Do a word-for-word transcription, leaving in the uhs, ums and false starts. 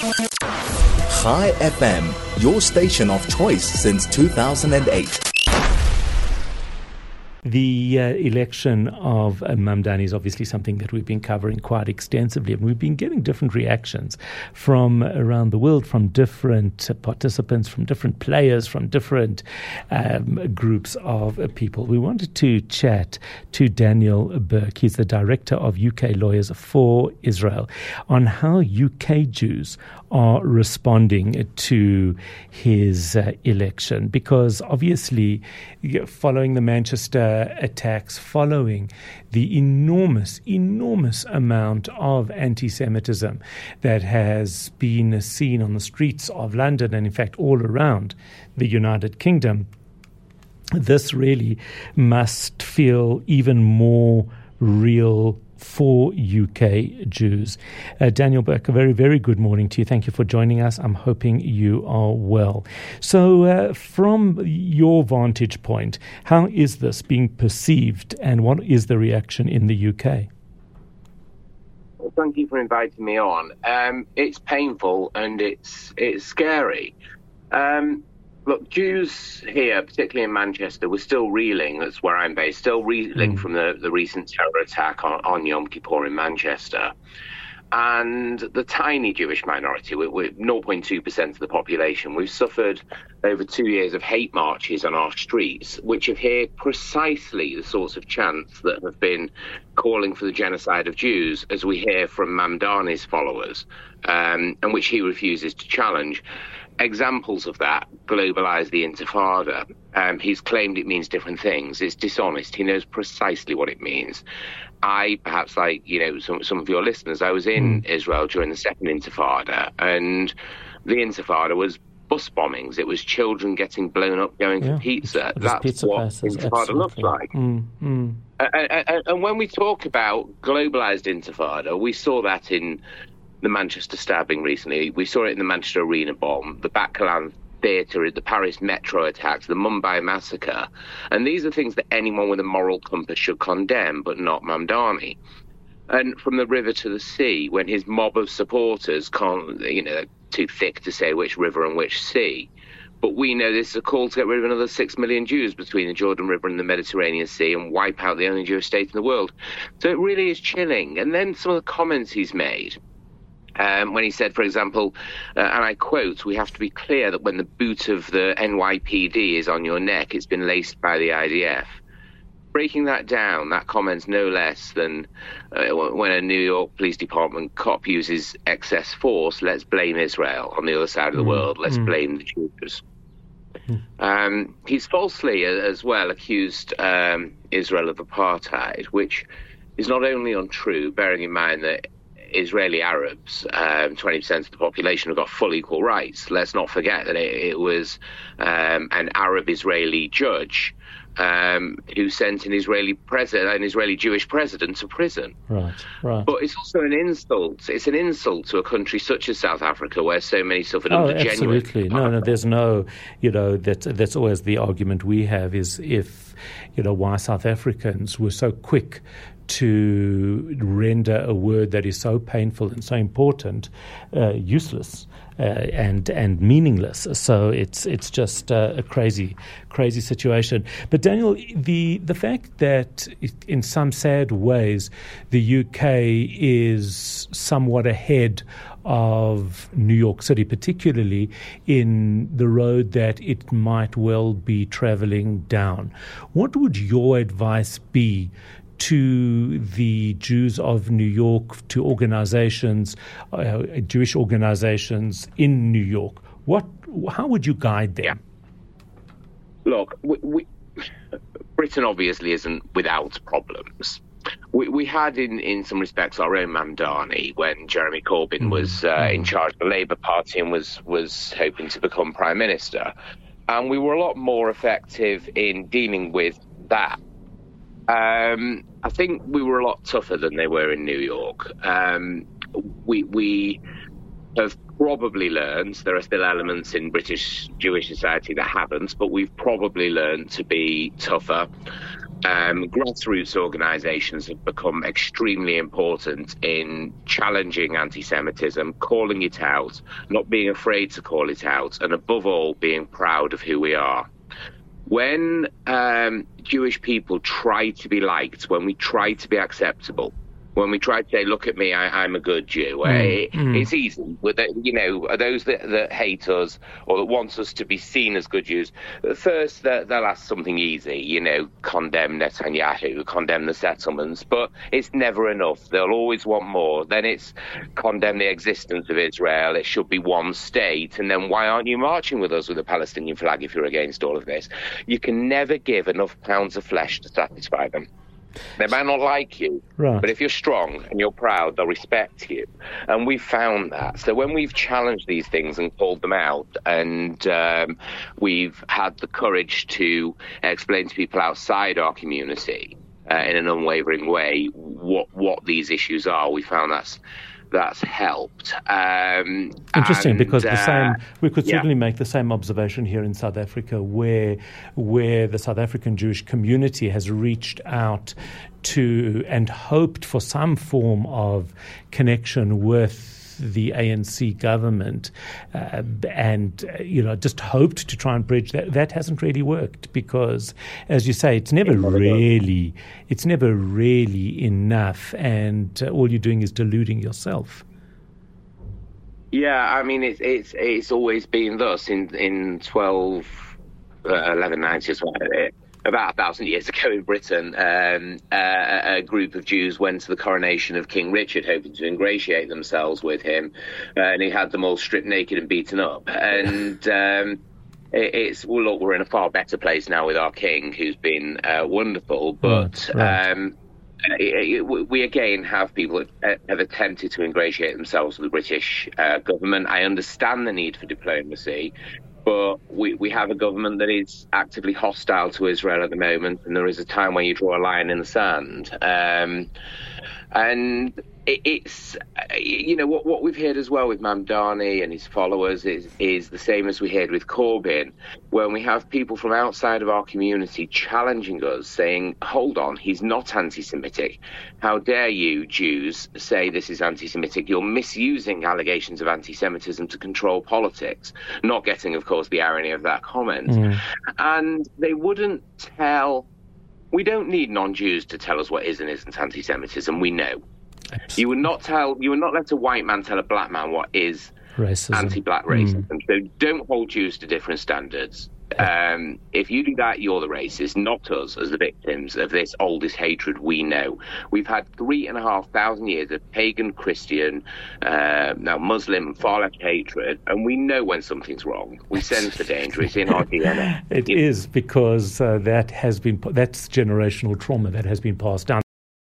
Chai F M, your station of choice since two thousand eight. The uh, election of uh, Mamdani is obviously something that we've been covering quite extensively, and we've been getting different reactions from around the world, from different uh, participants, from different players, from different um, groups of uh, people. We wanted to chat to Daniel Burke. He's the director of U K Lawyers for Israel, on how U K Jews are responding to his uh, election, because obviously following the Manchester attacks, following the enormous, enormous amount of anti-Semitism that has been seen on the streets of London and in fact all around the United Kingdom, this really must feel even more real for U K Jews. Uh, Daniel Burke, a very, very good morning to you. Thank you for joining us. I'm hoping you are well. So uh, from your vantage point, how is this being perceived and what is the reaction in the U K? Well, thank you for inviting me on. Um, it's painful and it's it's scary. Um, Look, Jews here, particularly in Manchester, we're still reeling, that's where I'm based, still reeling mm. from the, the recent terror attack on, on Yom Kippur in Manchester. And the tiny Jewish minority, we're, we're zero point two percent of the population, we've suffered over two years of hate marches on our streets, which have heard precisely the sorts of chants that have been calling for the genocide of Jews, as we hear from Mamdani's followers, um, and which he refuses to challenge. Examples of that: globalize the Intifada. Um, he's claimed it means different things. It's dishonest. He knows precisely what it means. I, perhaps like, you know, some, some of your listeners, I was in mm. Israel during the second Intifada, and the Intifada was bus bombings. It was children getting blown up going yeah, for pizza. That's pizza what passes, Intifada absolutely. looks like. Mm, mm. And, and, and when we talk about globalized Intifada, we saw that in the Manchester stabbing recently. We saw it in the Manchester Arena bomb, the Bataclan Theatre, the Paris Metro attacks, the Mumbai massacre. And these are things that anyone with a moral compass should condemn, but not Mamdani. And from the river to the sea, when his mob of supporters can't, you know, too thick to say which river and which sea. But we know this is a call to get rid of another six million Jews between the Jordan River and the Mediterranean Sea and wipe out the only Jewish state in the world. So it really is chilling. And then some of the comments he's made, Um, when he said, for example, uh, and I quote, "We have to be clear that when the boot of the N Y P D is on your neck, it's been laced by the I D F." Breaking that down, that comment's no less than uh, when a New York Police Department cop uses excess force, let's blame Israel on the other side of the mm. world, let's mm. blame the Jews. Mm. Um, he's falsely uh, as well accused um, Israel of apartheid, which is not only untrue, bearing in mind that Israeli Arabs, um, twenty percent of the population, have got full equal rights. Let's not forget that it, it was um, an Arab-Israeli judge um, who sent an Israeli president, an Israeli Jewish president to prison. Right, right. But it's also an insult. It's an insult to a country such as South Africa, where so many suffered oh, under genuine. Absolutely. No, no. There's no. You know, that that's always the argument we have is if, you know, why South Africans were so quick to render a word that is so painful and so important uh, useless uh, and and meaningless. So it's it's just uh, a crazy crazy situation. But Daniel, the the fact that in some sad ways the U K is somewhat ahead of New York City, particularly in the road that it might well be traveling down, what would your advice be to the Jews of New York, to organizations, uh, Jewish organizations in New York? What, how would you guide them? Yeah. Look, we, we, Britain obviously isn't without problems. We, we had, in, in some respects, our own Mamdani when Jeremy Corbyn mm. was uh, mm. in charge of the Labour Party and was, was hoping to become Prime Minister. And we were a lot more effective in dealing with that. Um, I think we were a lot tougher than they were in New York. Um, we we have probably learned, there are still elements in British Jewish society that haven't, but we've probably learned to be tougher. Um, grassroots organisations have become extremely important in challenging anti-Semitism, calling it out, not being afraid to call it out, and above all, being proud of who we are. When um, Jewish people try to be liked, when we try to be acceptable, when we try to say, look at me, I, I'm a good Jew, mm, it, mm. it's easy. With the, you know, those that, that hate us or that want us to be seen as good Jews, first they'll ask something easy, you know, condemn Netanyahu, condemn the settlements, but it's never enough. They'll always want more. Then it's condemn the existence of Israel. It should be one state. And then why aren't you marching with us with a Palestinian flag if you're against all of this? You can never give enough pounds of flesh to satisfy them. They might not like you, right. but if you're strong and you're proud, they'll respect you. And we've found that. So when we've challenged these things and called them out, and um, we've had the courage to explain to people outside our community uh, in an unwavering way what what these issues are, we found that's that's helped. Um, Interesting, and, because the uh, same we could certainly yeah. make the same observation here in South Africa, where where the South African Jewish community has reached out to and hoped for some form of connection with the A N C government, uh, and uh, you know, just hoped to try and bridge that. That hasn't really worked because, as you say, it's never really, it's never really enough, and uh, all you're doing is deluding yourself. Yeah, I mean, it's it's it's always been thus. In in twelve, uh, eleven nineties, about a thousand years ago in Britain, um, uh, a group of Jews went to the coronation of King Richard, hoping to ingratiate themselves with him, uh, and he had them all stripped naked and beaten up. And um, it, it's well, look, we're in a far better place now with our king, who's been uh, wonderful. But right. um, it, it, we again have people that have attempted to ingratiate themselves with the British uh, government. I understand the need for diplomacy. But we, we have a government that is actively hostile to Israel at the moment, and there is a time when you draw a line in the sand. Um, and it, it's, you know, what, what we've heard as well with Mamdani and his followers is, is the same as we heard with Corbyn, when we have people from outside of our community challenging us, saying, hold on, he's not anti-Semitic. How dare you, Jews, say this is anti-Semitic? You're misusing allegations of anti-Semitism to control politics, not getting, of course, the irony of that comment. Mm. And they wouldn't tell... We don't need non-Jews to tell us what is and isn't anti-Semitism. We know. Absolutely. You would not tell. You would not let a white man tell a black man what is racism. Anti-black racism. Mm. So don't hold Jews to different standards. Um, if you do that, you're the racist, not us as the victims of this oldest hatred we know. We've had three and a half thousand years of pagan, Christian, uh, now Muslim, far left hatred, and we know when something's wrong. We sense the danger. It's in our D N A. It you is because uh, that has been that's generational trauma that has been passed down.